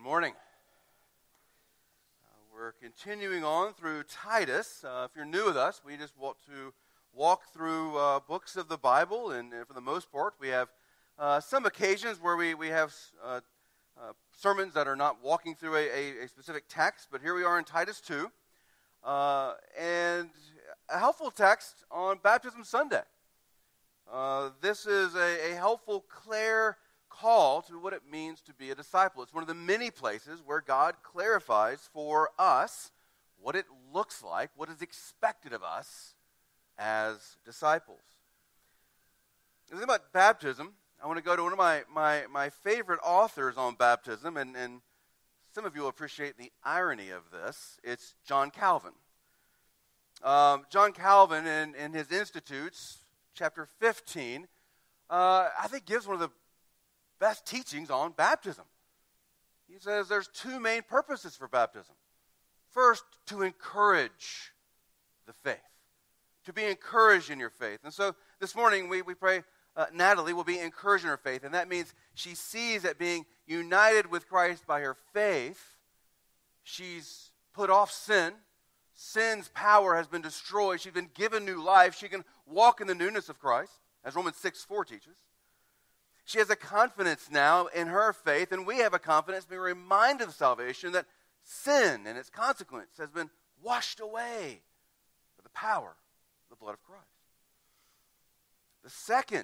Morning. We're continuing on through Titus. If you're new with us, we just want to walk through books of the Bible, and for the most part, we have some occasions where we have sermons that are not walking through a specific text, but here we are in Titus 2, and a helpful text on Baptism Sunday. This is a helpful, clear call to what it means to be a disciple. It's one of the many places where God clarifies for us what it looks like, what is expected of us as disciples. The thing about baptism, I want to go to one of my favorite authors on baptism, and some of you will appreciate the irony of this. It's John Calvin. John Calvin, in his Institutes, chapter 15, I think gives one of the best teachings on baptism. He says there's two main purposes for baptism. First, to encourage the faith, to be encouraged in your faith. And so this morning we pray Natalie will be encouraged in her faith, and that means she sees that being united with Christ by her faith, she's put off sin. Sin's power has been destroyed. She's been given new life. She can walk in the newness of Christ, as Romans 6:4 teaches. She has a confidence now in her faith, and we have a confidence being reminded of salvation that sin and its consequence has been washed away by the power of the blood of Christ. The second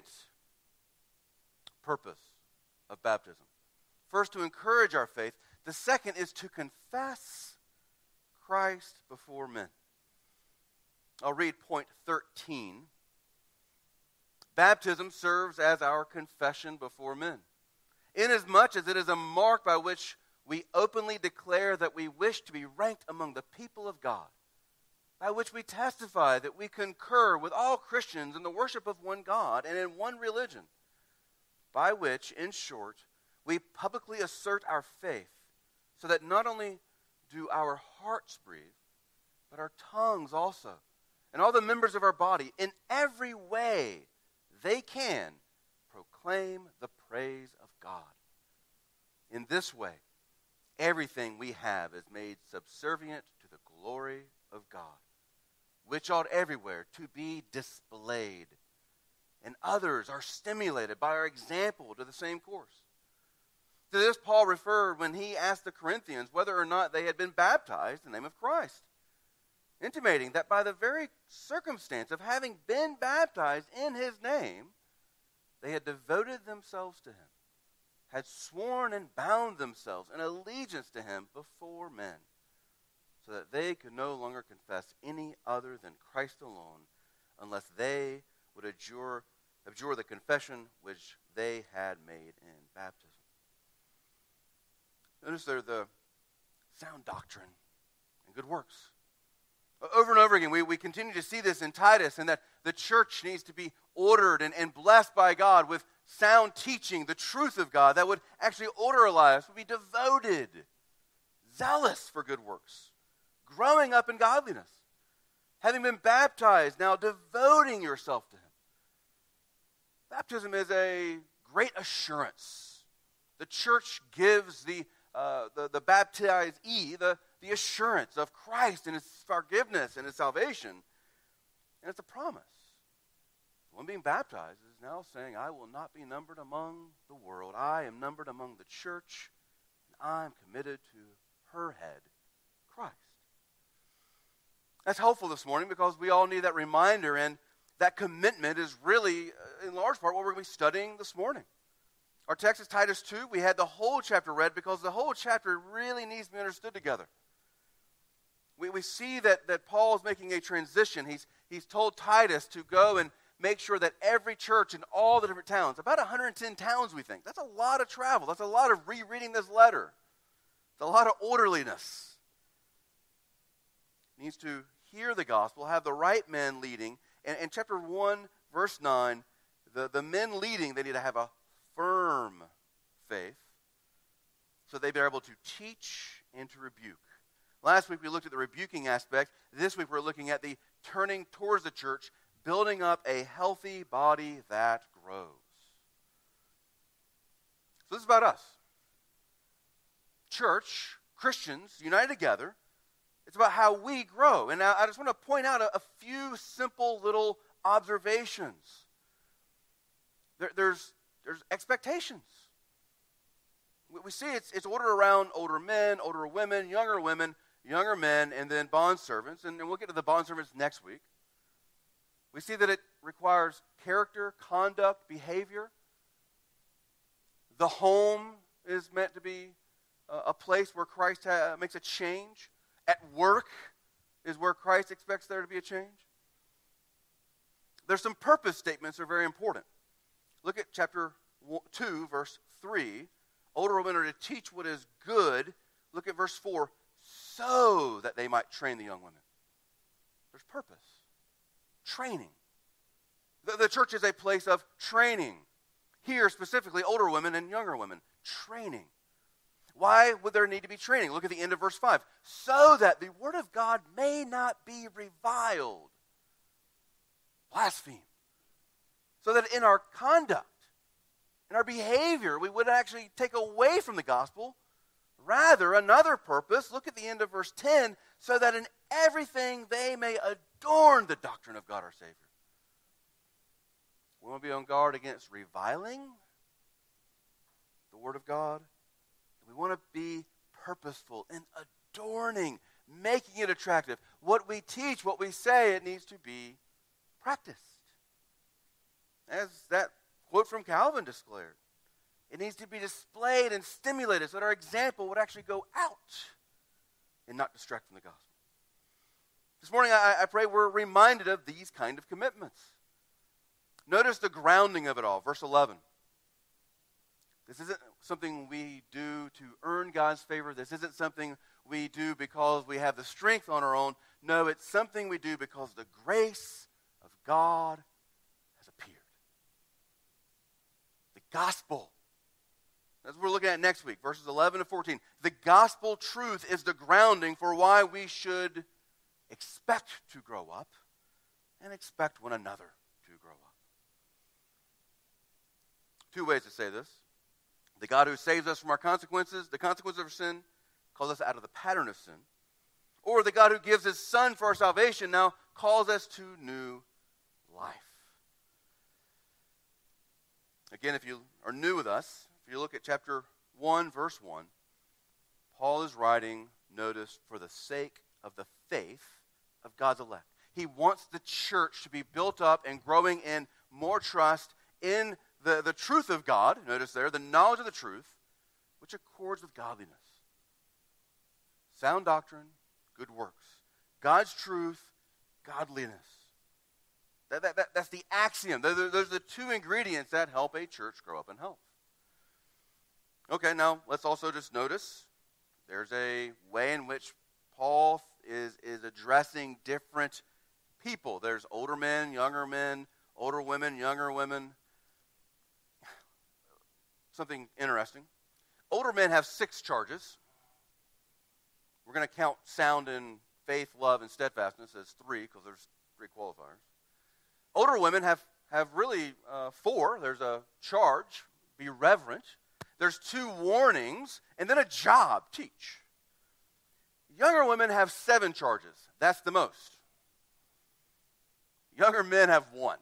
purpose of baptism, first to encourage our faith, the second is to confess Christ before men. I'll read point 13. Baptism serves as our confession before men, inasmuch as it is a mark by which we openly declare that we wish to be ranked among the people of God, by which we testify that we concur with all Christians in the worship of one God and in one religion, by which, in short, we publicly assert our faith, so that not only do our hearts breathe, but our tongues also, and all the members of our body, in every way they can proclaim the praise of God. In this way, everything we have is made subservient to the glory of God, which ought everywhere to be displayed, and others are stimulated by our example to the same course. To this Paul referred when he asked the Corinthians whether or not they had been baptized in the name of Christ, intimating that by the very circumstance of having been baptized in his name, they had devoted themselves to him, had sworn and bound themselves in allegiance to him before men, so that they could no longer confess any other than Christ alone, unless they would abjure the confession which they had made in baptism. Notice there the sound doctrine and good works. Over and over again, we continue to see this in Titus, and that the church needs to be ordered and blessed by God with sound teaching, the truth of God that would actually order our lives, would be devoted, zealous for good works, growing up in godliness, having been baptized, now devoting yourself to Him. Baptism is a great assurance. The church gives the baptizee the assurance of Christ and His forgiveness and His salvation. And it's a promise. The one being baptized is now saying, I will not be numbered among the world. I am numbered among the church, and I am committed to her head, Christ. That's helpful this morning because we all need that reminder, and that commitment is really, in large part, what we're going to be studying this morning. Our text is Titus 2. We had the whole chapter read because the whole chapter really needs to be understood together. We see that Paul is making a transition. He's told Titus to go and make sure that every church in all the different towns, about 110 towns we think, that's a lot of travel. That's a lot of rereading this letter. It's a lot of orderliness. Needs to hear the gospel, have the right men leading. And in chapter 1, verse 9, the men leading, they need to have a firm faith so they'd be able to teach and to rebuke. Last week we looked at the rebuking aspect. This week we're looking at the turning towards the church, building up a healthy body that grows. So this is about us. church, Christians, united together, it's about how we grow. And I just want to point out a few simple little observations. There's expectations. We see it's ordered around older men, older women, younger men, and then bondservants. And we'll get to the bondservants next week. We see that it requires character, conduct, behavior. The home is meant to be a place where Christ makes a change. At work is where Christ expects there to be a change. There's some purpose statements that are very important. Look at chapter 2, verse 3. Older women are to teach what is good. Look at verse 4. So that they might train the young women. There's purpose. Training. The church is a place of training. Here, specifically, older women and younger women. Training. Why would there need to be training? Look at the end of verse 5. So that the word of God may not be reviled. Blaspheme. So that in our conduct, in our behavior, we would actually take away from the gospel. Rather, another purpose, look at the end of verse 10, so that in everything they may adorn the doctrine of God our Savior. We want to be on guard against reviling the Word of God. We want to be purposeful in adorning, making it attractive. What we teach, what we say, it needs to be practiced. As that quote from Calvin declared, it needs to be displayed and stimulated so that our example would actually go out and not distract from the gospel. This morning, I pray we're reminded of these kind of commitments. Notice the grounding of it all. Verse 11. This isn't something we do to earn God's favor. This isn't something we do because we have the strength on our own. No, it's something we do because the grace of God has appeared. The gospel. That's what we're looking at next week, verses 11 to 14. The gospel truth is the grounding for why we should expect to grow up and expect one another to grow up. Two ways to say this. The God who saves us from our consequences, the consequences of our sin, calls us out of the pattern of sin. Or the God who gives his Son for our salvation now calls us to new life. Again, if you are new with us, if you look at chapter 1, verse 1, Paul is writing, notice, for the sake of the faith of God's elect. He wants the church to be built up and growing in more trust in the truth of God. Notice there, the knowledge of the truth, which accords with godliness. Sound doctrine, good works. God's truth, godliness. That's the axiom. Those are the two ingredients that help a church grow up in health. Okay, now let's also just notice there's a way in which Paul is addressing different people. There's older men, older women, younger women. Something interesting. Older men have 6 charges. We're going to count sound in faith, love, and steadfastness as 3 because there's 3 qualifiers. Older women have really 4. There's a charge, be reverent. There's 2 warnings, and then a job, teach. Younger women have 7 charges. That's the most. Younger men have 1.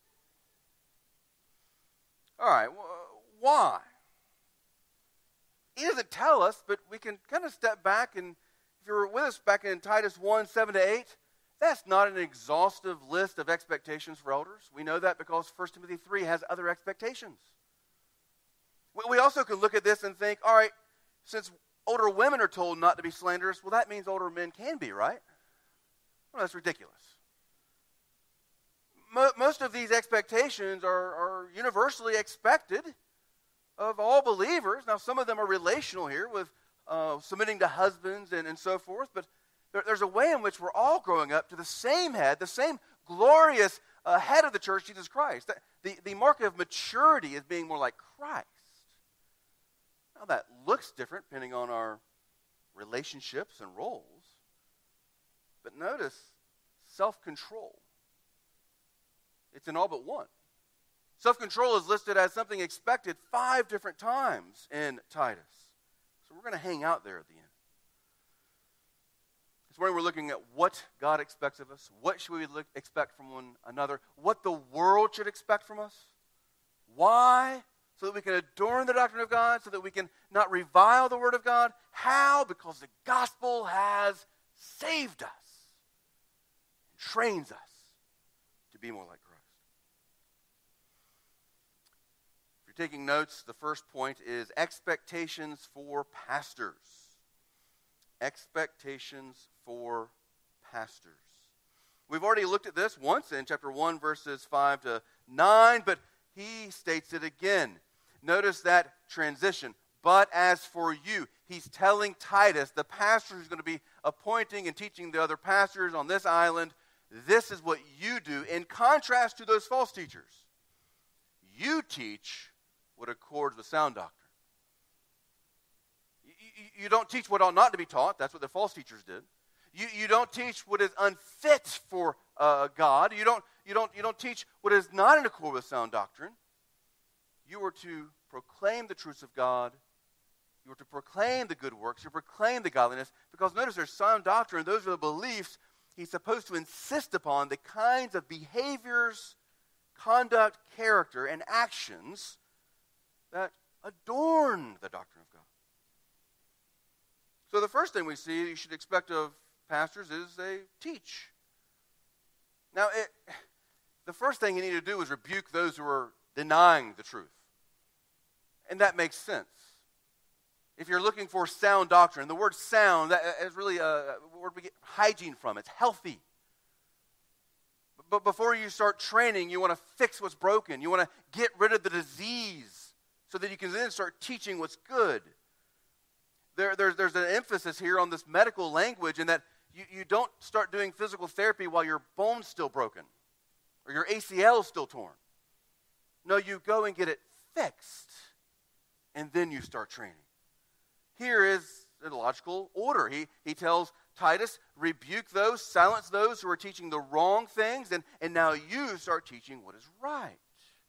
All right, why? He doesn't tell us, but we can kind of step back, and if you're with us back in Titus 1, 7 to 8, that's not an exhaustive list of expectations for elders. We know that because 1 Timothy 3 has other expectations. We also can look at this and think, all right, since older women are told not to be slanderous, well, that means older men can be, right? Well, that's ridiculous. Most of these expectations are universally expected of all believers. Now, some of them are relational here with submitting to husbands and so forth, but there's a way in which we're all growing up to the same head, the same glorious head of the church, Jesus Christ. The mark of maturity is being more like Christ. Now, that looks different depending on our relationships and roles, but notice self-control. It's in all but one. Self-control is listed as something expected 5 different times in Titus. So we're going to hang out there at the end. This morning we're looking at what God expects of us. What should we expect from one another? What the world should expect from us. Why? So that we can adorn the doctrine of God, so that we can not revile the word of God. How? Because the gospel has saved us and trains us to be more like Christ. If you're taking notes, the first point is expectations for pastors. Expectations for pastors. We've already looked at this once in chapter 1, verses 5 to 9, but he states it again. Notice that transition. But as for you, he's telling Titus, the pastor who's going to be appointing and teaching the other pastors on this island, this is what you do in contrast to those false teachers. You teach what accords with sound doctrine. You don't teach what ought not to be taught. That's what the false teachers did. You don't teach what is unfit for God. You don't teach what is not in accord with sound doctrine. You are to proclaim the truths of God. You are to proclaim the good works. You proclaim the godliness. Because notice there's sound doctrine. Those are the beliefs he's supposed to insist upon, the kinds of behaviors, conduct, character, and actions that adorn the doctrine of God. So the first thing we see you should expect of pastors is they teach. Now, the first thing you need to do is rebuke those who are denying the truth. And that makes sense. If you're looking for sound doctrine, the word sound, that is really a word we get hygiene from. It's healthy. But before you start training, you want to fix what's broken. You want to get rid of the disease so that you can then start teaching what's good. There's an emphasis here on this medical language in that you don't start doing physical therapy while your bone's still broken or your ACL is still torn. No, you go and get it fixed, and then you start training. Here is the logical order. He tells Titus, rebuke those, silence those who are teaching the wrong things, and now you start teaching what is right.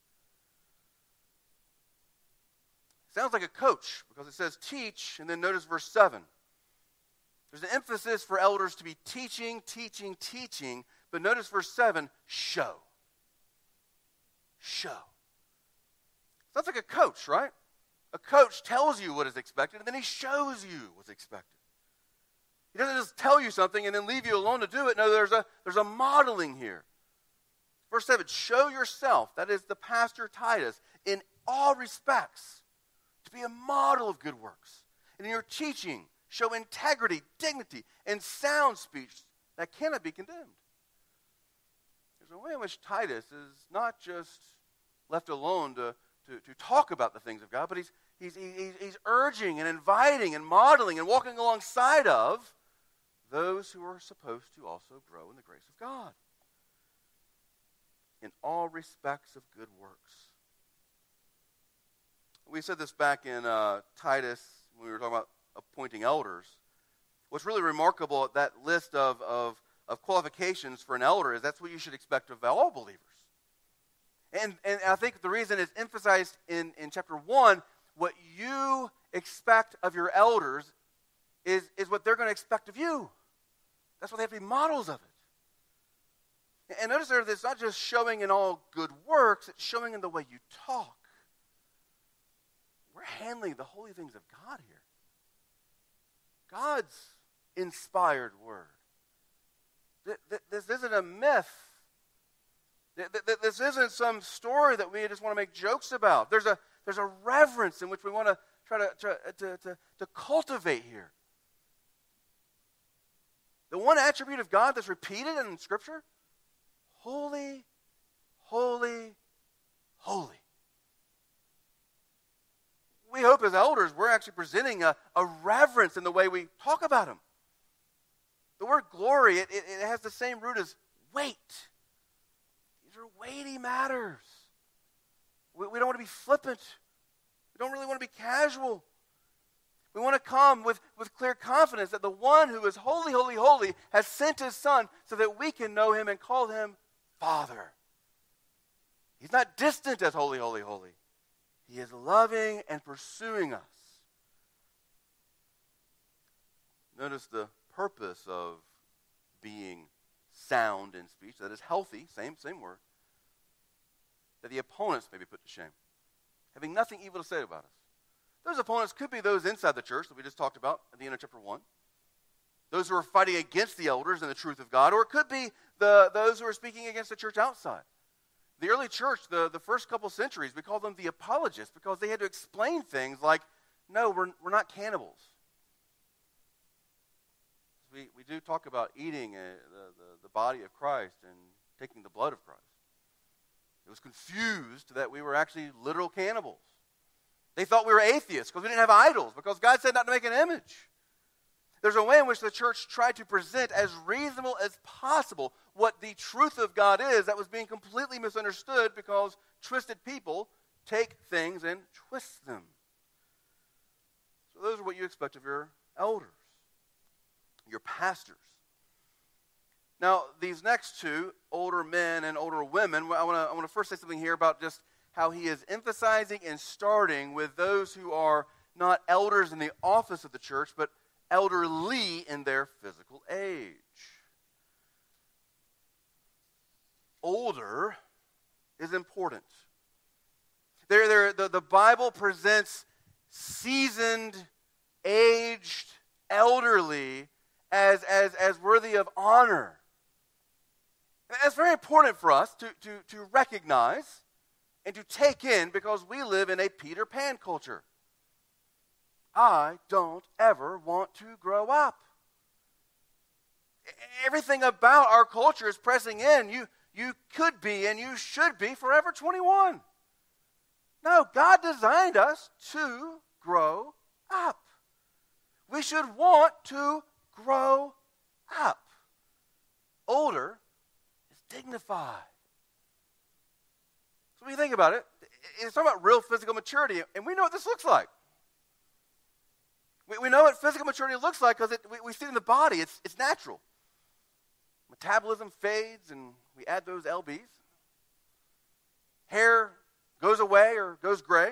Sounds like a coach because it says teach, and then notice verse 7. There's an emphasis for elders to be teaching, teaching, teaching, but notice verse 7, show. Show. Sounds like a coach, right? A coach tells you what is expected, and then he shows you what's expected. He doesn't just tell you something and then leave you alone to do it. No, there's a modeling here. Verse 7, show yourself, that is the pastor Titus, in all respects, to be a model of good works. And in your teaching, show integrity, dignity, and sound speech that cannot be condemned. There's a way in which Titus is not just left alone to talk about the things of God, but he's urging and inviting and modeling and walking alongside of those who are supposed to also grow in the grace of God. In all respects of good works. We said this back in Titus when we were talking about appointing elders. What's really remarkable at that list of qualifications for an elder is that's what you should expect of all believers. And I think the reason it's emphasized in chapter 1, what you expect of your elders is what they're going to expect of you. That's why they have to be models of it. And notice there, it's not just showing in all good works, it's showing in the way you talk. We're handling the holy things of God here. God's inspired word. This isn't a myth. This isn't some story that we just want to make jokes about. There's a reverence in which we want to try to cultivate here. The one attribute of God that's repeated in Scripture, holy, holy, holy. We hope as elders we're actually presenting a reverence in the way we talk about Him. The word glory, it has the same root as weight. These are weighty matters. We don't want to be flippant. We don't really want to be casual. We want to come with clear confidence that the one who is holy, holy, holy has sent His Son so that we can know Him and call Him Father. He's not distant as holy, holy, holy. He is loving and pursuing us. Notice the purpose of being sound in speech, that is healthy, same word, that the opponents may be put to shame, having nothing evil to say about us. Those opponents could be those inside the church that we just talked about at the end of chapter 1. Those who are fighting against the elders and the truth of God, or it could be those who are speaking against the church outside. The early church, the first couple centuries, we call them the apologists because they had to explain things like, no, we're not cannibals. We do talk about eating the body of Christ and taking the blood of Christ. It was confused that we were actually literal cannibals. They thought we were atheists because we didn't have idols, because God said not to make an image. There's a way in which the church tried to present as reasonable as possible what the truth of God is that was being completely misunderstood because twisted people take things and twist them. So those are what you expect of your elders, your pastors. Now, these next two, older men and older women, I want to first say something here about just how he is emphasizing and starting with those who are not elders in the office of the church, but elderly in their physical age. Older is important. The Bible presents seasoned, aged, elderly as worthy of honor. And that's very important for us to recognize and to take in, because we live in a Peter Pan culture. I don't ever want to grow up. Everything about our culture is pressing in. You could be and you should be forever 21. No, God designed us to grow up. We should want to grow up. Older is dignified. So when you think about it, it's talking about real physical maturity, and we know what this looks like. We know what physical maturity looks like because we see it in the body. It's natural. Metabolism fades, and we add those lbs. Hair goes away or goes gray.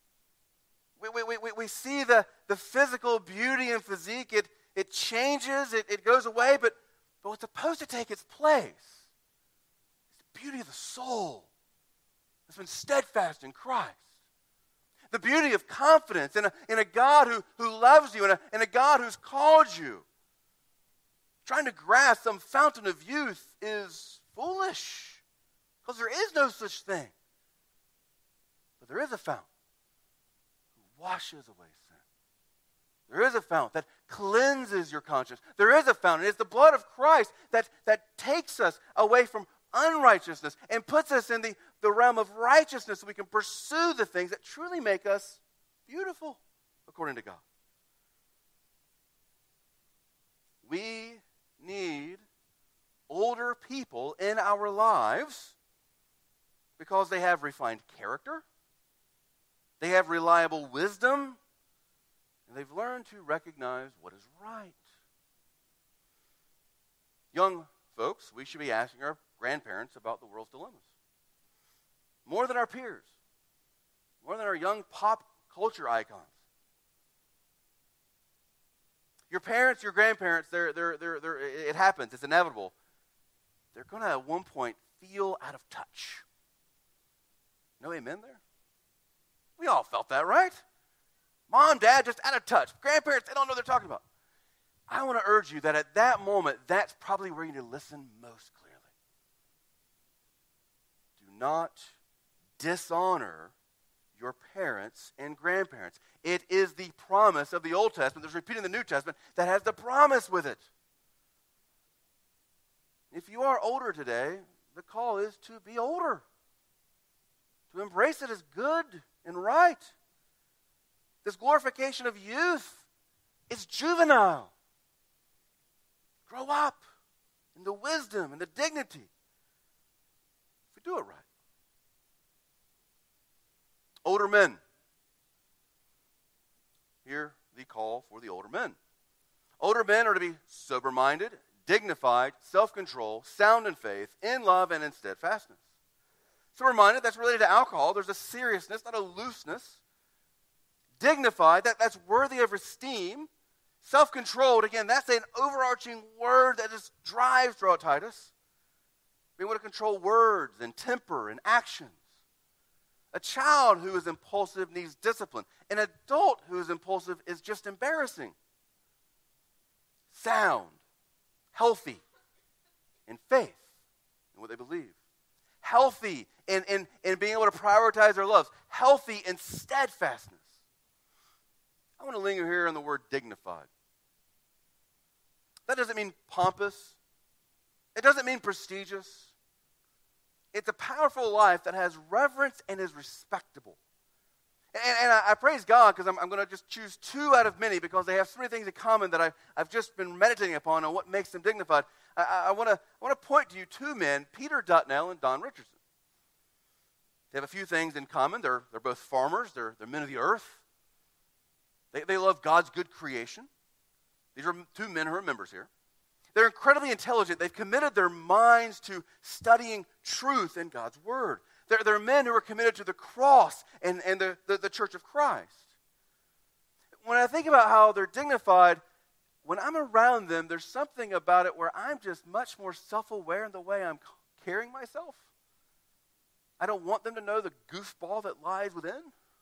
We see the physical beauty and physique. It changes. It goes away. But what's supposed to take its place is the beauty of the soul that's been steadfast in Christ. The beauty of confidence in a God who loves you, and a God who's called you. Trying to grasp some fountain of youth is foolish, because there is no such thing. But there is a fountain who washes away sin. There is a fountain that cleanses your conscience. There is a fountain. It's the blood of Christ that takes us away from unrighteousness and puts us in the realm of righteousness, so we can pursue the things that truly make us beautiful according to God. We need older people in our lives because they have refined character, they have reliable wisdom, and they've learned to recognize what is right. Young folks, we should be asking our grandparents about the world's dilemmas. More than our peers. More than our young pop culture icons. Your parents, your grandparents, it happens. It's inevitable. They're going to at one point feel out of touch. No amen there? We all felt that, right? Mom, dad, just out of touch. Grandparents, they don't know what they're talking about. I want to urge you that at that moment, that's probably where you need to listen most clearly. Do not dishonor your parents and grandparents. It is the promise of the Old Testament that's repeated in the New Testament that has the promise with it. If you are older today, the call is to be older. To embrace it as good and right. This glorification of youth is juvenile. Grow up in the wisdom and the dignity. If we do it right. Older men. Hear the call for the older men. Older men are to be sober-minded, dignified, self-control, sound in faith, in love, and in steadfastness. Sober-minded, that's related to alcohol. There's a seriousness, not a looseness. Dignified, that's worthy of esteem. Self-controlled, again, that's an overarching word that just drives throughout Titus. Being able to control words and temper and actions. A child who is impulsive needs discipline. An adult who is impulsive is just embarrassing. Sound, healthy in faith in what they believe. Healthy in being able to prioritize their loves. Healthy in steadfastness. I want to linger here on the word dignified. That doesn't mean pompous. It doesn't mean prestigious. It's a powerful life that has reverence and is respectable. And I praise God because I'm going to just choose two out of many because they have so many things in common that I've just been meditating upon on what makes them dignified. I want to point to you two men, Peter Dutnell and Don Richardson. They have a few things in common. They're both farmers. They're men of the earth. They love God's good creation. These are two men who are members here. They're incredibly intelligent. They've committed their minds to studying truth in God's Word. They're men who are committed to the cross and the Church of Christ. When I think about how they're dignified, when I'm around them, there's something about it where I'm just much more self-aware in the way I'm carrying myself. I don't want them to know the goofball that lies within.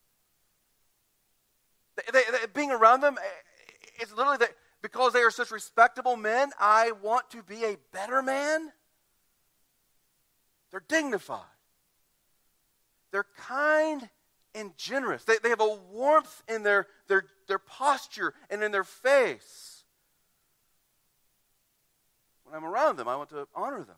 Being around them, it's literally that because they are such respectable men, I want to be a better man. They're dignified. They're kind and generous. They have a warmth in their posture and in their face. When I'm around them, I want to honor them.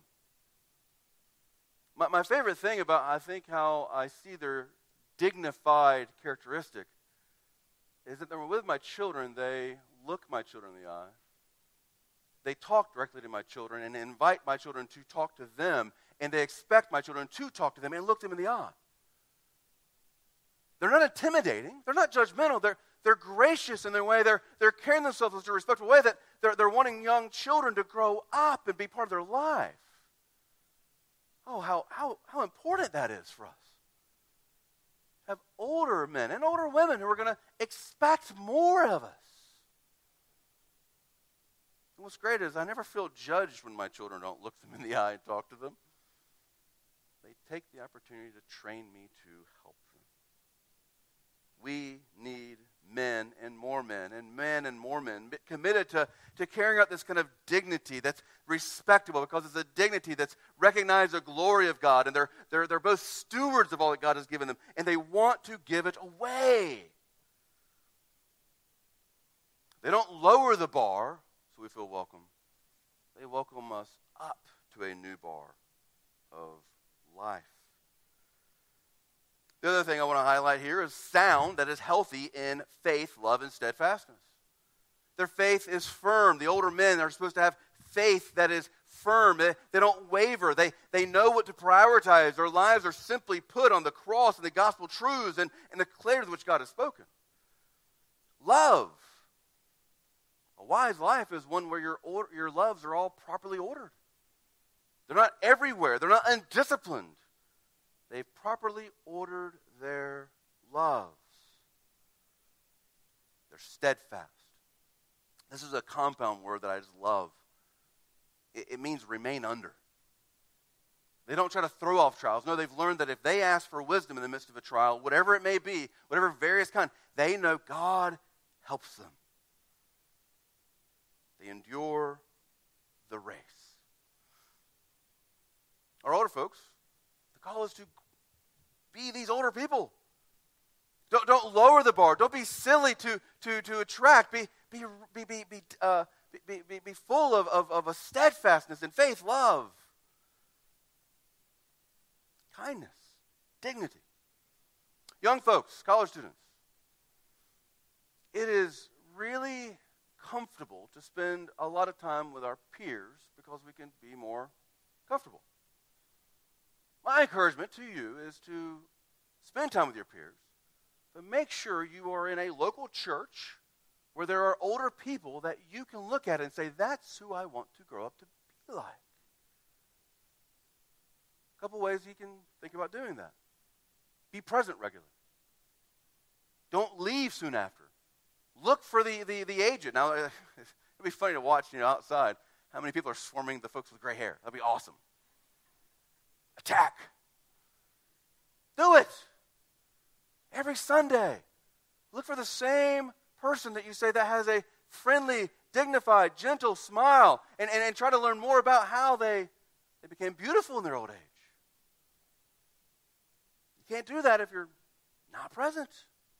My favorite thing about, I think, how I see their dignified characteristic is that when we're with my children, they look my children in the eye. They talk directly to my children and invite my children to talk to them, and they expect my children to talk to them and look them in the eye. They're not intimidating. They're not judgmental. They're gracious in their way. They're carrying themselves in such a respectful way that they're wanting young children to grow up and be part of their life. Oh, how important that is for us. Have older men and older women who are going to expect more of us. And what's great is I never feel judged when my children don't look them in the eye and talk to them. They take the opportunity to train me to help them. We need men and more men committed to carrying out this kind of dignity that's respectable because it's a dignity that's recognized the glory of God, and they're both stewards of all that God has given them, and they want to give it away. They don't lower the bar so we feel welcome. They welcome us up to a new bar of life. The other thing I want to highlight here is sound that is healthy in faith, love, and steadfastness. Their faith is firm. The older men are supposed to have faith that is firm. They don't waver. They know what to prioritize. Their lives are simply put on the cross and the gospel truths and the clarity with which God has spoken. Love. A wise life is one where your loves are all properly ordered. They're not everywhere. They're not undisciplined. They've properly ordered their loves. They're steadfast. This is a compound word that I just love. It means remain under. They don't try to throw off trials. No, they've learned that if they ask for wisdom in the midst of a trial, whatever it may be, whatever various kind, they know God helps them. They endure the race. Our older folks, the call is to be these older people. Don't lower the bar. Don't be silly to attract. Be full of a steadfastness in faith, love, kindness, dignity. Young folks, college students, it is really comfortable to spend a lot of time with our peers because we can be more comfortable. My encouragement to you is to spend time with your peers, but make sure you are in a local church where there are older people that you can look at and say, that's who I want to grow up to be like. A couple ways you can think about doing that. Be present regularly. Don't leave soon after. Look for the aged. Now, it'd be funny to watch, outside, how many people are swarming the folks with gray hair. That'd be awesome. Attack. Do it. Every Sunday. Look for the same person that you say that has a friendly, dignified, gentle smile, and try to learn more about how they became beautiful in their old age. You can't do that if you're not present.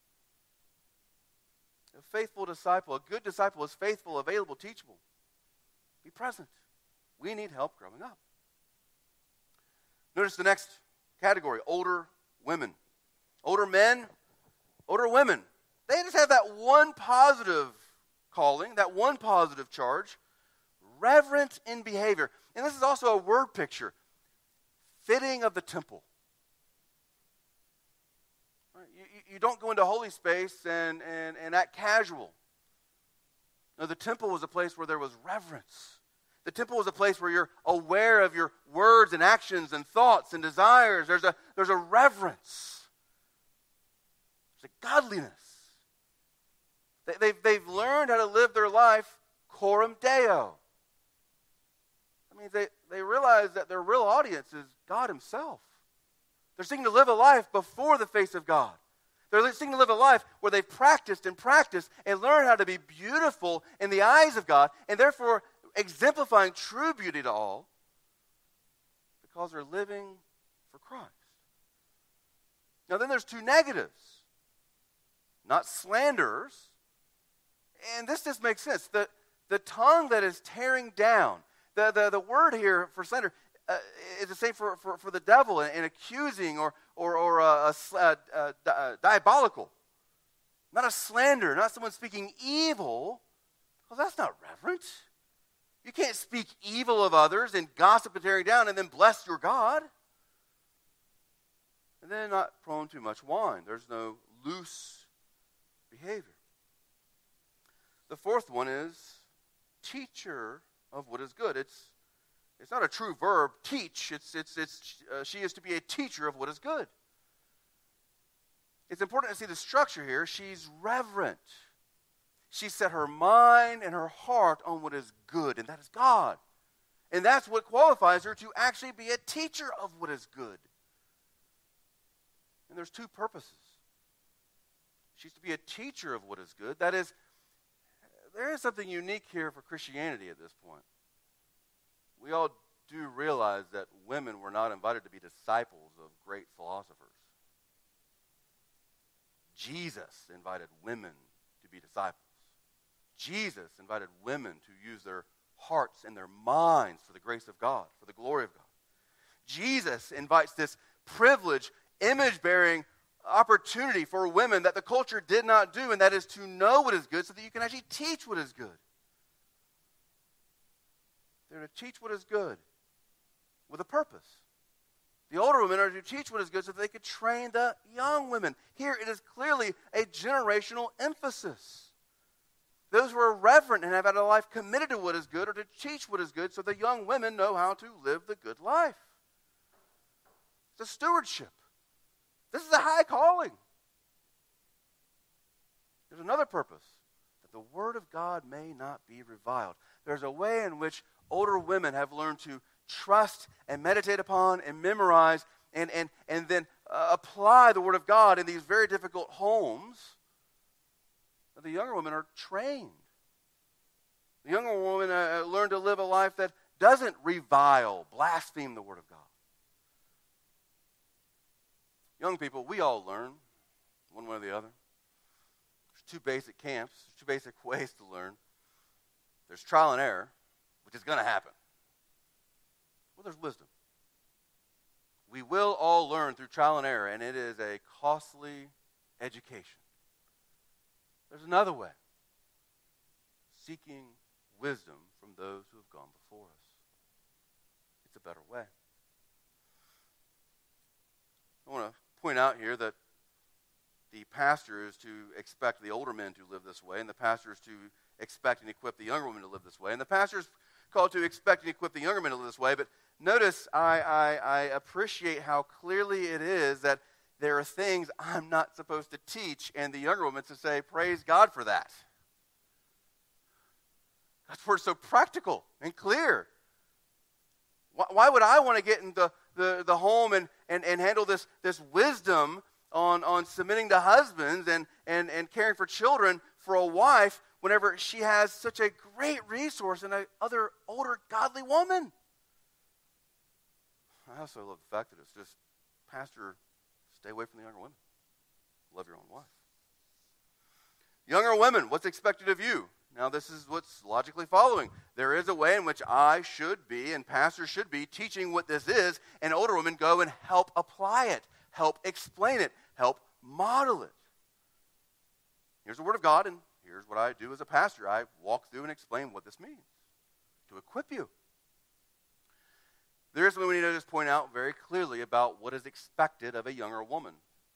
A faithful disciple, a good disciple is faithful, available, teachable. Be present. We need help growing up. Notice the next category, older women. Older men, older women. They just have that one positive calling, that one positive charge, reverent in behavior. And this is also a word picture, fitting of the temple. You don't go into holy space and act casual. No, the temple was a place where there was reverence. The temple was a place where you're aware of your words and actions and thoughts and desires. There's a reverence. There's a godliness. They've learned how to live their life coram Deo. That means they realize that their real audience is God himself. They're seeking to live a life before the face of God. They're seeking to live a life where they've practiced and learned how to be beautiful in the eyes of God, and therefore exemplifying true beauty to all because they're living for Christ. Now then there's two negatives. Not slanderers. And this just makes sense. The tongue that is tearing down. The word here for slander is the same for the devil and accusing or diabolical. Not a slander, not someone speaking evil. Well, that's not reverent. You can't speak evil of others and gossip and tearing down and then bless your God. And then not prone to much wine. There's no loose behavior. The fourth one is teacher of what is good. It's not a true verb, teach. She is to be a teacher of what is good. It's important to see the structure here. She's reverent. She set her mind and her heart on what is good, and that is God. And that's what qualifies her to actually be a teacher of what is good. And there's two purposes. She's to be a teacher of what is good. That is, there is something unique here for Christianity at this point. We all do realize that women were not invited to be disciples of great philosophers. Jesus invited women to be disciples. Jesus invited women to use their hearts and their minds for the grace of God, for the glory of God. Jesus invites this privileged, image-bearing opportunity for women that the culture did not do, and that is to know what is good so that you can actually teach what is good. They're to teach what is good with a purpose. The older women are to teach what is good so that they could train the young women. Here it is clearly a generational emphasis. Those who are reverent and have had a life committed to what is good are to teach what is good so the young women know how to live the good life. It's a stewardship. This is a high calling. There's another purpose, that the word of God may not be reviled. There's a way in which older women have learned to trust and meditate upon and memorize and then apply the word of God in these very difficult homes. But the younger women are trained. The younger women learn to live a life that doesn't revile, blaspheme the word of God. Young people, we all learn one way or the other. There's two basic camps, two basic ways to learn. There's trial and error, which is going to happen. Well, there's wisdom. We will all learn through trial and error, and it is a costly education. There's another way. Seeking wisdom from those who have gone before us. It's a better way. I want to point out here that the pastor is to expect the older men to live this way, and the pastor is to expect and equip the younger women to live this way, and the pastor is called to expect and equip the younger men to live this way. But notice I appreciate how clearly it is that there are things I'm not supposed to teach, and the younger women to say, praise God for that. That's where it's so practical and clear. Why would I want to get into the home and handle this wisdom on submitting to husbands and caring for children for a wife whenever she has such a great resource in another older godly woman? I also love the fact that it's just, Pastor, stay away from the younger women. Love your own wife. Younger women, what's expected of you? Now, this is what's logically following. There is a way in which I should be, and pastors should be, teaching what this is, and older women go and help apply it, help explain it, help model it. Here's the Word of God, and here's what I do as a pastor. I walk through and explain what this means to equip you. There is something we need to just point out very clearly about what is expected of a younger woman.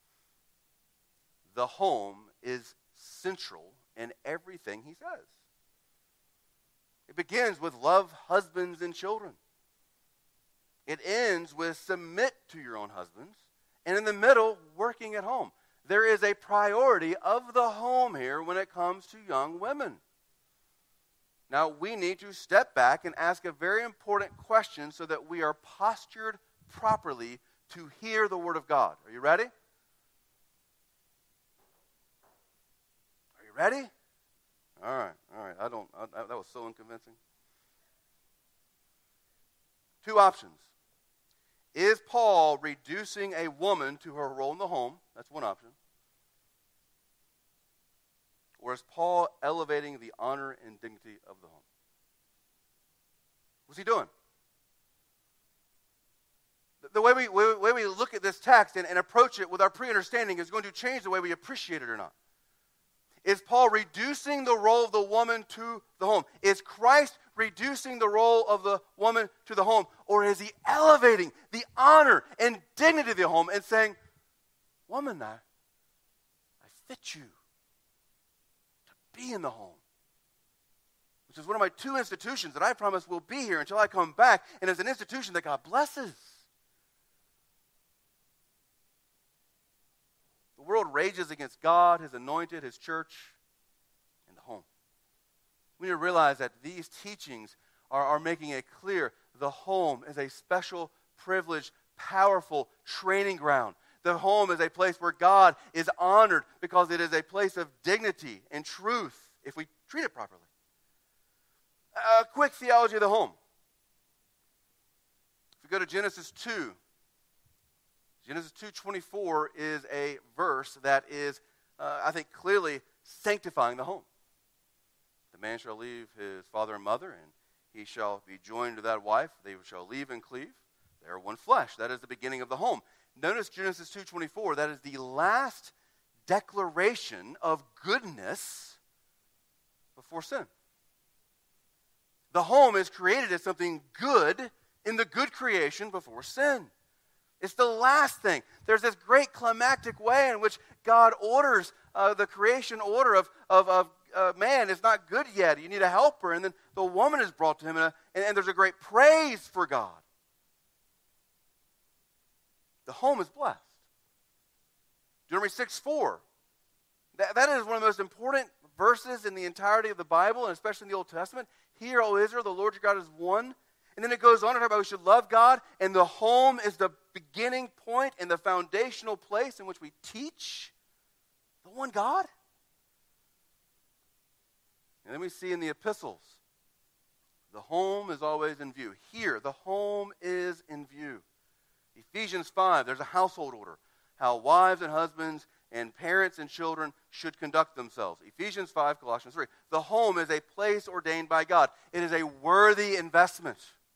The home is central in everything he says. It begins with love husbands and children. It ends with submit to your own husbands. And in the middle, working at home. There is a priority of the home here when it comes to young women. Now, we need to step back and ask a very important question so that we are postured properly to hear the Word of God. Are you ready? Ready? All right. That was so unconvincing. Two options. Is Paul reducing a woman to her role in the home? That's one option. Or is Paul elevating the honor and dignity of the home? What's he doing? The way we look at this text and approach it with our pre-understanding is going to change the way we appreciate it or not. Is Paul reducing the role of the woman to the home? Is Christ reducing the role of the woman to the home? Or is he elevating the honor and dignity of the home and saying, woman, I fit you to be in the home? Which is one of my two institutions that I promise will be here until I come back, and it's an institution that God blesses. The world rages against God, His anointed, His church, and the home. We need to realize that these teachings are making it clear the home is a special, privileged, powerful training ground. The home is a place where God is honored because it is a place of dignity and truth if we treat it properly. A quick theology of the home. If we go to Genesis 2, Genesis 2:24 is a verse that is, I think, clearly sanctifying the home. The man shall leave his father and mother, and he shall be joined to that wife. They shall leave and cleave. They are one flesh. That is the beginning of the home. Notice Genesis 2:24. That is the last declaration of goodness before sin. The home is created as something good in the good creation before sin. It's the last thing. There's this great climactic way in which God orders the creation order of man is not good yet. You need a helper. And then the woman is brought to him, and there's a great praise for God. The home is blessed. Deuteronomy 6:4. That is one of the most important verses in the entirety of the Bible, and especially in the Old Testament. Hear, O Israel, the Lord your God is one. And then it goes on to talk about we should love God, and the home is the beginning point and the foundational place in which we teach the one God. And then we see in the epistles, the home is always in view. Here, the home is in view. Ephesians 5, there's a household order, how wives and husbands and parents and children should conduct themselves. Ephesians 5, Colossians 3. The home is a place ordained by God. It is a worthy investment.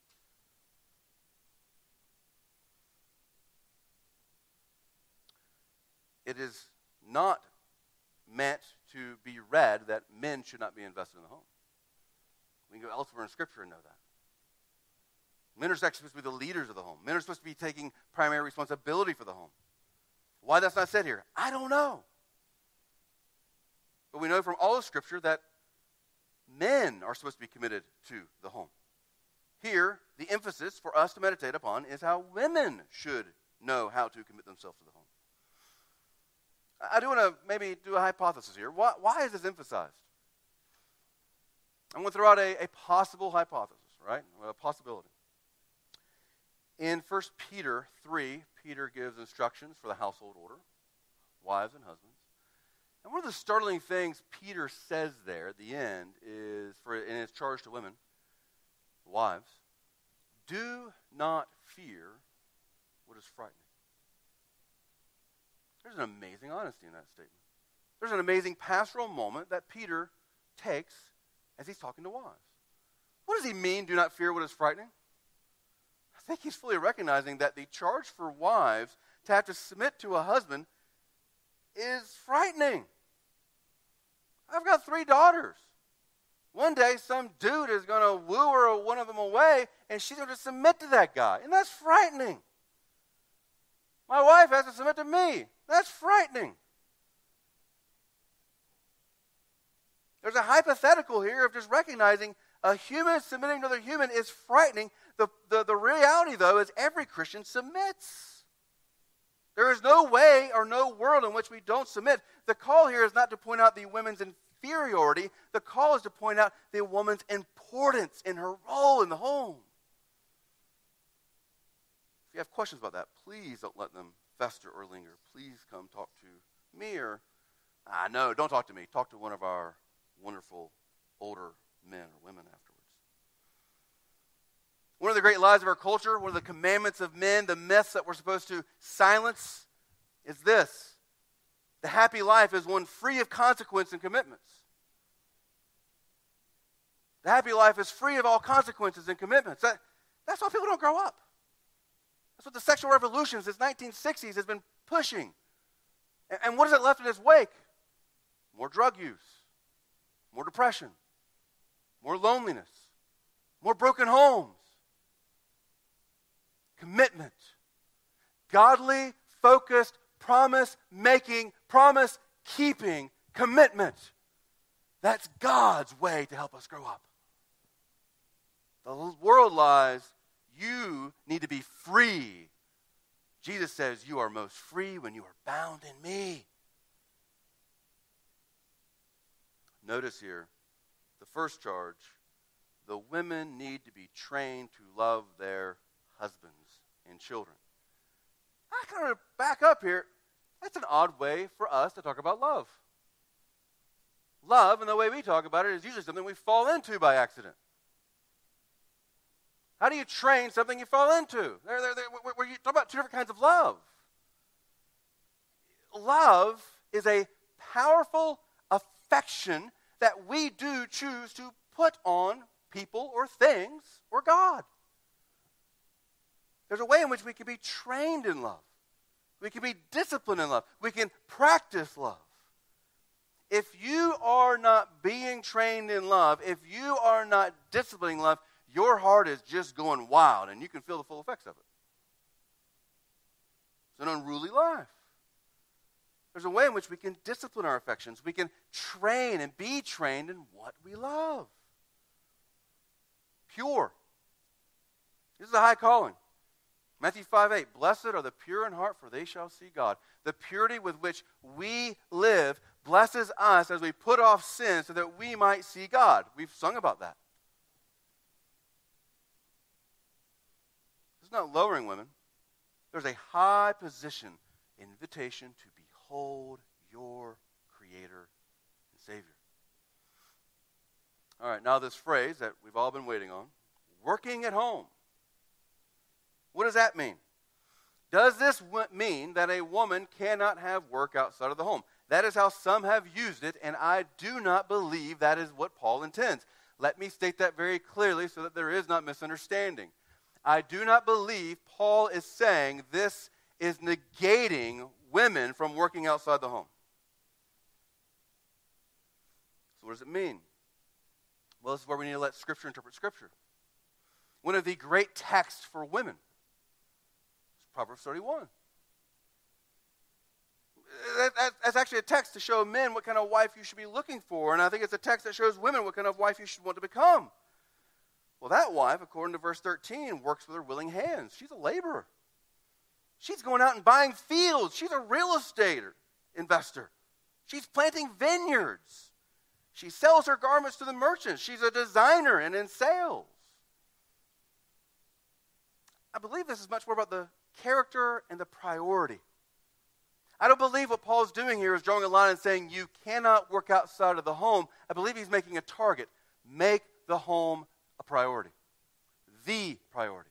It is not meant to be read that men should not be invested in the home. We can go elsewhere in Scripture and know that. Men are actually supposed to be the leaders of the home. Men are supposed to be taking primary responsibility for the home. Why that's not said here, I don't know. But we know from all of Scripture that men are supposed to be committed to the home. Here, the emphasis for us to meditate upon is how women should know how to commit themselves to the home. I do want to maybe do a hypothesis here. Why is this emphasized? I'm going to throw out a possible hypothesis, right? A possibility. In 1 Peter 3, Peter gives instructions for the household order, wives and husbands. And one of the startling things Peter says there at the end is, in his charge to women, wives, do not fear what is frightening. There's an amazing honesty in that statement. There's an amazing pastoral moment that Peter takes as he's talking to wives. What does he mean, do not fear what is frightening? I think he's fully recognizing that the charge for wives to have to submit to a husband is frightening. I've got 3 daughters. One day some dude is going to woo her or one of them away, and she's going to submit to that guy. And that's frightening. My wife has to submit to me. That's frightening. There's a hypothetical here of just recognizing a human submitting to another human is frightening. The reality, though, is every Christian submits. There is no way or no world in which we don't submit. The call here is not to point out the women's inferiority. The call is to point out the woman's importance in her role in the home. If you have questions about that, please don't let them fester or linger. Please come talk to me or, no, don't talk to me. Talk to one of our wonderful older men or women afterwards. One of the great lies of our culture, one of the commandments of men, the myths that we're supposed to silence is this. The happy life is one free of consequence and commitments. The happy life is free of all consequences and commitments. That's why people don't grow up. That's what the sexual revolution since 1960s has been pushing. And what has it left in its wake? More drug use, more depression, more loneliness, more broken homes. Commitment. Godly, focused, promise-making, promise-keeping commitment. That's God's way to help us grow up. The world lies, you need to be free. Jesus says you are most free when you are bound in me. Notice here, the first charge, the women need to be trained to love their husbands and children. I kind of back up here. That's an odd way for us to talk about love. Love, and the way we talk about it, is usually something we fall into by accident. How do you train something you fall into? We're talking about 2 different kinds of love. Love is a powerful affection that we do choose to put on people or things or God. There's a way in which we can be trained in love. We can be disciplined in love. We can practice love. If you are not being trained in love, if you are not disciplining love, your heart is just going wild, and you can feel the full effects of it. It's an unruly life. There's a way in which we can discipline our affections. We can train and be trained in what we love. Pure. This is a high calling. Matthew 5:8, blessed are the pure in heart, for they shall see God. The purity with which we live blesses us as we put off sin so that we might see God. We've sung about that. It's not lowering women. There's a high position invitation to behold your Creator and Savior. All right, now this phrase that we've all been waiting on, working at home. What does that mean? Does this mean that a woman cannot have work outside of the home? That is how some have used it, and I do not believe that is what Paul intends. Let me state that very clearly so that there is not misunderstanding. I do not believe Paul is saying this is negating women from working outside the home. So what does it mean? Well, this is where we need to let Scripture interpret Scripture. One of the great texts for women is Proverbs 31. That's actually a text to show men what kind of wife you should be looking for, and I think it's a text that shows women what kind of wife you should want to become. Well, that wife, according to verse 13, works with her willing hands. She's a laborer. She's going out and buying fields. She's a real estate investor. She's planting vineyards. She sells her garments to the merchants. She's a designer and in sales. I believe this is much more about the character and the priority. I don't believe what Paul's doing here is drawing a line and saying you cannot work outside of the home. I believe he's making a target. Make the home a priority. The priority.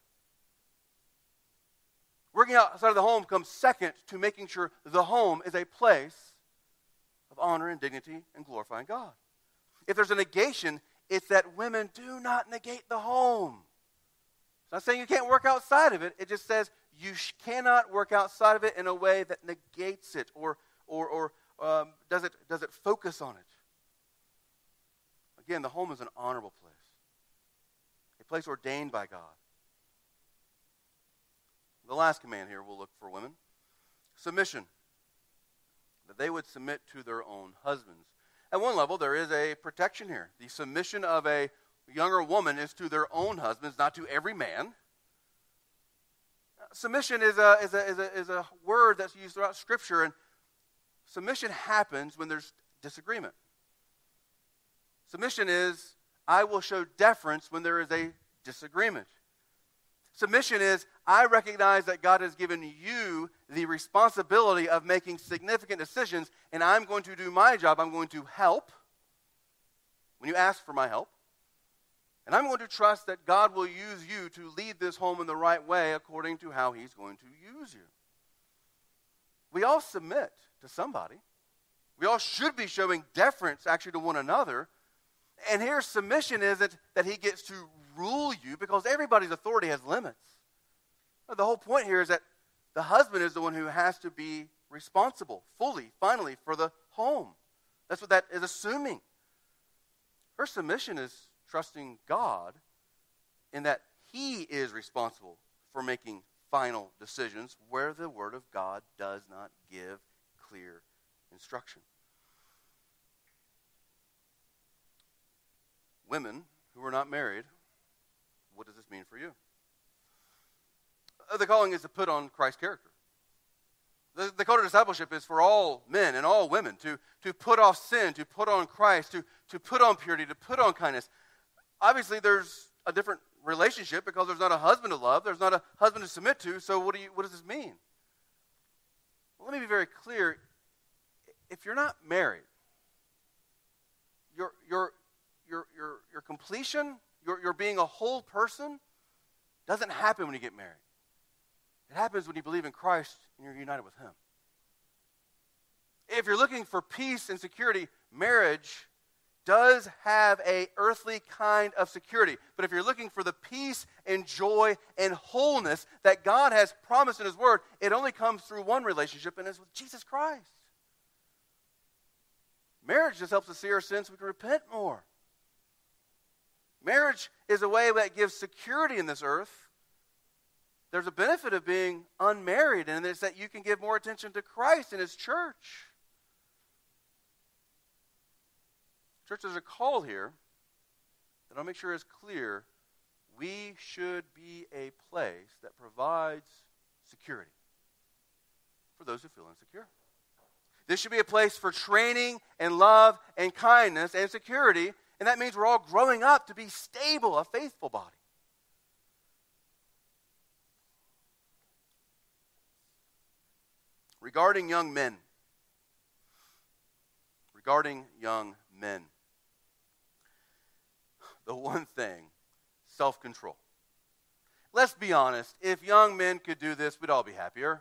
Working outside of the home comes second to making sure the home is a place of honor and dignity and glorifying God. If there's a negation, it's that women do not negate the home. It's not saying you can't work outside of it. It just says you cannot work outside of it in a way that negates it or does it focus on it. Again, the home is an honorable place, a place ordained by God. The last command here we'll look for women. Submission. That they would submit to their own husbands. At one level, there is a protection here. The submission of a younger woman is to their own husbands, not to every man. Submission is a word that's used throughout Scripture, and submission happens when there's disagreement. Submission is, I will show deference when there is a disagreement. Submission is, I recognize that God has given you the responsibility of making significant decisions, and I'm going to do my job. I'm going to help when you ask for my help. And I'm going to trust that God will use you to lead this home in the right way according to how he's going to use you. We all submit to somebody. We all should be showing deference actually to one another. And here submission isn't that he gets to rule you, because everybody's authority has limits. The whole point here is that the husband is the one who has to be responsible fully, finally, for the home. That's what that is assuming. Her submission is trusting God in that he is responsible for making final decisions where the Word of God does not give clear instruction. Women who are not married, what does this mean for you? The calling is to put on Christ's character. The call to discipleship is for all men and all women to put off sin, to put on Christ, to put on purity, to put on kindness. Obviously, there's a different relationship because there's not a husband to love, there's not a husband to submit to. So what does this mean? Well, let me be very clear. If you're not married, your completion, your being a whole person, doesn't happen when you get married. It happens when you believe in Christ and you're united with him. If you're looking for peace and security, marriage does have an earthly kind of security. But if you're looking for the peace and joy and wholeness that God has promised in his word, it only comes through one relationship, and it's with Jesus Christ. Marriage just helps us see our sins so we can repent more. Marriage is a way that gives security in this earth. There's a benefit of being unmarried, and it's that you can give more attention to Christ and his church. Church, there's a call here that I'll make sure is clear. We should be a place that provides security for those who feel insecure. This should be a place for training and love and kindness and security, and that means we're all growing up to be stable, a faithful body. Regarding young men, the one thing, self-control. Let's be honest, if young men could do this, we'd all be happier.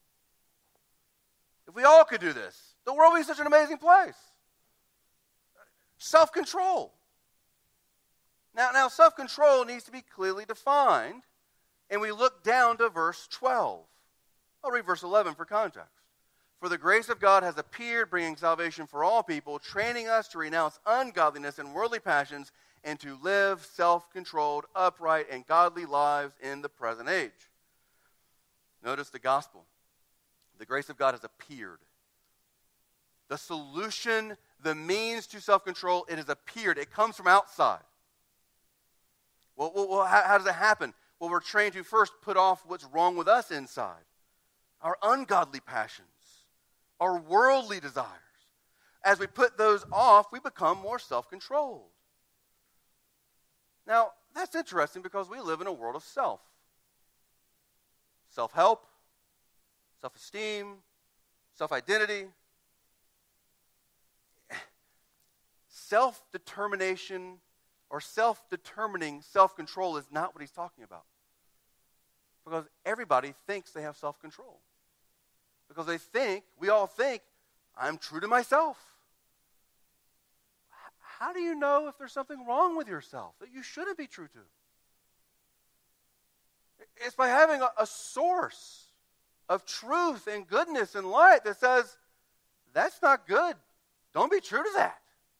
If we all could do this, the world would be such an amazing place. Self-control. Now self-control needs to be clearly defined, and we look down to verse 12. I'll read verse 11 for context. For the grace of God has appeared, bringing salvation for all people, training us to renounce ungodliness and worldly passions, and to live self-controlled, upright, and godly lives in the present age. Notice the gospel. The grace of God has appeared. The solution, the means to self-control, it has appeared. It comes from outside. Well, how does it happen? Well, we're trained to first put off what's wrong with us inside. Our ungodly passions, our worldly desires. as we put those off, we become more self-controlled. Now, that's interesting because we live in a world of self. Self-help, self-esteem, self-identity. Self-determination or self-determining self-control is not what he's talking about. Because everybody thinks they have self-control. Because we all think, I'm true to myself. How do you know if there's something wrong with yourself that you shouldn't be true to? It's by having a source of truth and goodness and light that says, that's not good. Don't be true to that.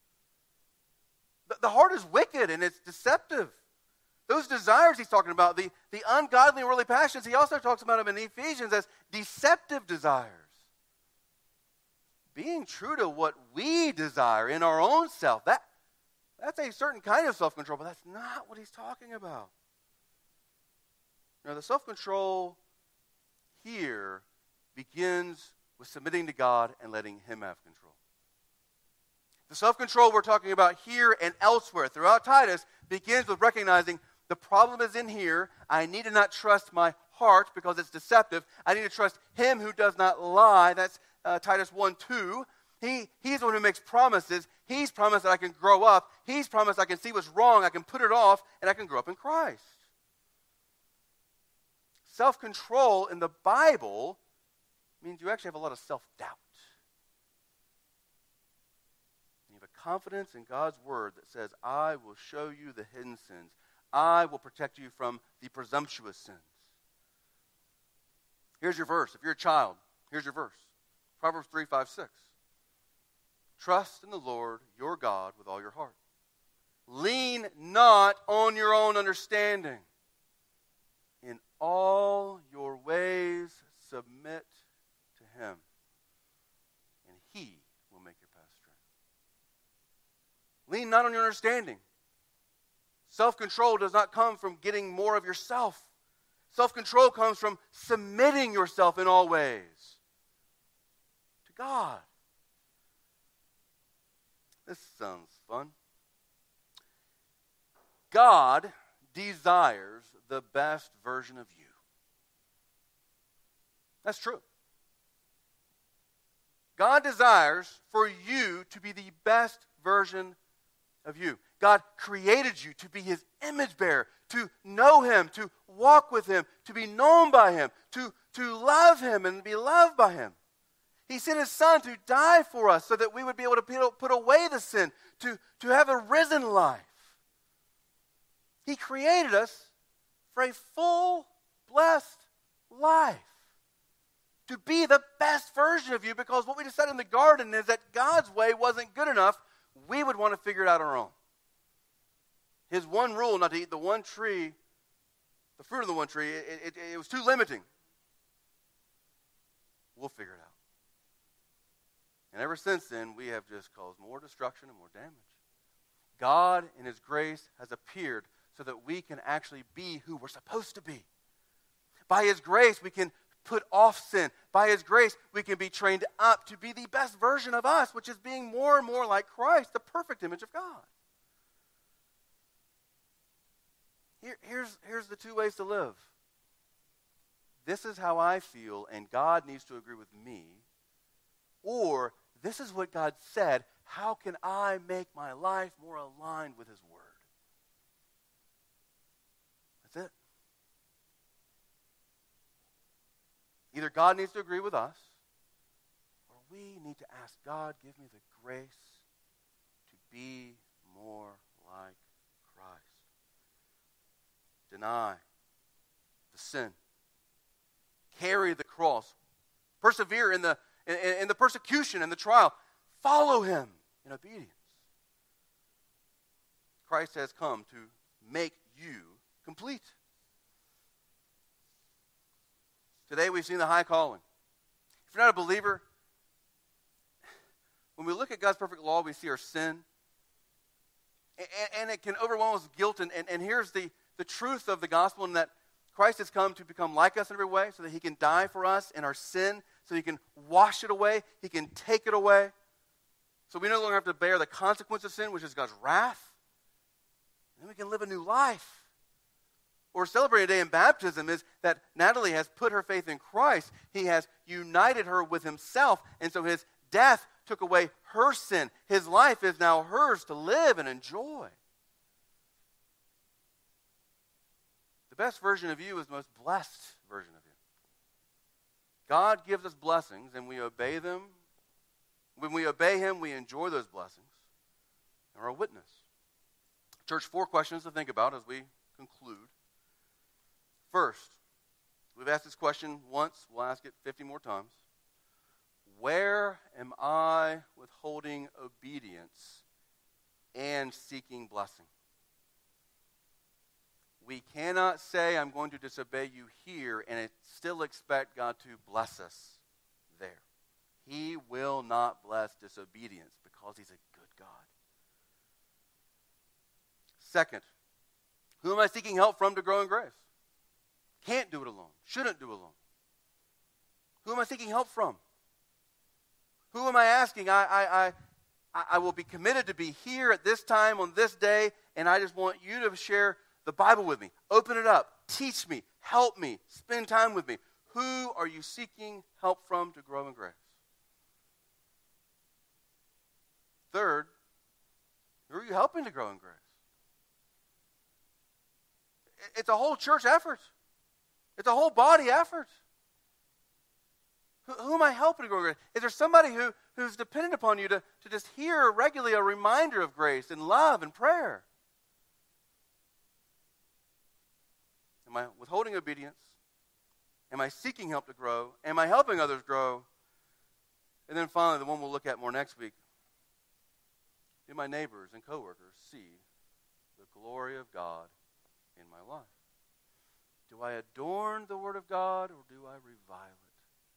The heart is wicked and it's deceptive. Those desires he's talking about, the ungodly and worldly passions, he also talks about them in Ephesians as deceptive desires. Being true to what we desire in our own self, that's a certain kind of self-control, but that's not what he's talking about. Now, the self-control here begins with submitting to God and letting him have control. The self-control we're talking about here and elsewhere throughout Titus begins with recognizing the problem is in here. I need to not trust my heart because it's deceptive. I need to trust him who does not lie. That's Titus 1:2. He's the one who makes promises. He's promised that I can grow up. He's promised I can see what's wrong. I can put it off, and I can grow up in Christ. Self-control in the Bible means you actually have a lot of self-doubt. You have a confidence in God's word that says, I will show you the hidden sins. I will protect you from the presumptuous sins. Here's your verse. If you're a child, here's your verse. Proverbs 3:5-6. Trust in the Lord your God with all your heart. Lean not on your own understanding. In all your ways submit to him, and he will make your path straight. Lean not on your understanding. Self-control does not come from getting more of yourself. Self-control comes from submitting yourself in all ways to God. This sounds fun. God desires the best version of you. That's true. God desires for you to be the best version of you. God created you to be his image bearer, to know him, to walk with him, to be known by him, to love him and be loved by him. He sent his son to die for us so that we would be able to put away the sin, to have a risen life. He created us for a full, blessed life. To be the best version of you, because what we decided in the garden is that God's way wasn't good enough. We would want to figure it out on our own. His one rule, not to eat the one tree, the fruit of the one tree, it was too limiting. We'll figure it out. And ever since then, we have just caused more destruction and more damage. God, in his grace, has appeared so that we can actually be who we're supposed to be. By his grace, we can put off sin. By his grace, we can be trained up to be the best version of us, which is being more and more like Christ, the perfect image of God. Here's the two ways to live. This is how I feel, and God needs to agree with me. Or, this is what God said. How can I make my life more aligned with his word? That's it. Either God needs to agree with us, or we need to ask God, give me the grace to be more like Christ. Deny the sin. Carry the cross. Persevere in the persecution and the trial. Follow him in obedience. Christ has come to make you complete. Today we've seen the high calling. If you're not a believer, when we look at God's perfect law, we see our sin. And it can overwhelm us with guilt. And here's the truth of the gospel, in that Christ has come to become like us in every way so that he can die for us in our sin, so he can wash it away, he can take it away. So we no longer have to bear the consequence of sin, which is God's wrath. And then we can live a new life. What we're celebrating today in baptism is that Natalie has put her faith in Christ. He has united her with himself, and so his death took away her sin. His life is now hers to live and enjoy. The best version of you is the most blessed version of you. God gives us blessings, and we obey them. When we obey him, we enjoy those blessings and are a witness. Church, 4 questions to think about as we conclude. First, we've asked this question once. We'll ask it 50 more times. Where am I withholding obedience and seeking blessing? We cannot say, I'm going to disobey you here and still expect God to bless us there. He will not bless disobedience because he's a good God. Second, who am I seeking help from to grow in grace? Can't do it alone. Shouldn't do it alone. Who am I seeking help from? Who am I asking? I will be committed to be here at this time on this day, and I just want you to share the Bible with me. Open it up. Teach me. Help me. Spend time with me. Who are you seeking help from to grow in grace? Third, who are you helping to grow in grace? It's a whole church effort. It's a whole body effort. Who am I helping to grow in grace? Is there somebody who's dependent upon you to just hear regularly a reminder of grace and love and prayer? Am I withholding obedience? Am I seeking help to grow? Am I helping others grow? And then finally, the one we'll look at more next week. Do my neighbors and coworkers see the glory of God in my life? Do I adorn the Word of God, or do I revile it?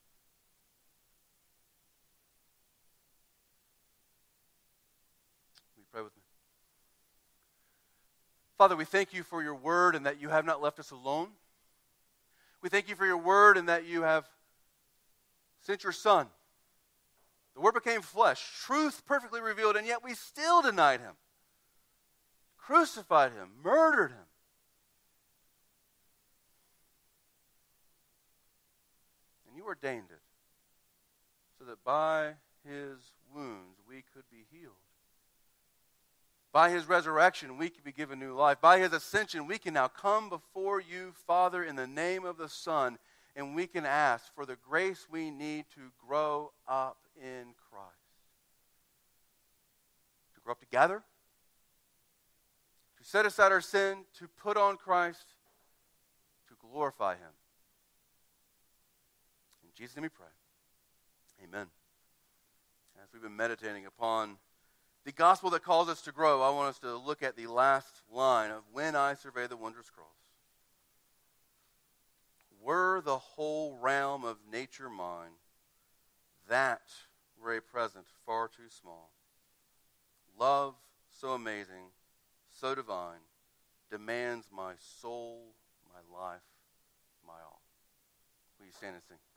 Will you pray with me? Father, we thank you for your Word and that you have not left us alone. We thank you for your Word and that you have sent your Son. The Word became flesh, truth perfectly revealed, and yet we still denied him, crucified him, murdered him. And you ordained it so that by his wounds we could be healed. By his resurrection we can be given new life. By his ascension we can now come before you, Father, in the name of the Son, and we can ask for the grace we need to grow up in Christ. To grow up together, to set aside our sin, to put on Christ, to glorify him. In Jesus' name we pray. Amen. As we've been meditating upon the gospel that calls us to grow, I want us to look at the last line of when I survey the wondrous cross. Were the whole realm of nature mine, that were a present far too small. Love so amazing, so divine, demands my soul, my life, my all. Will you stand and sing?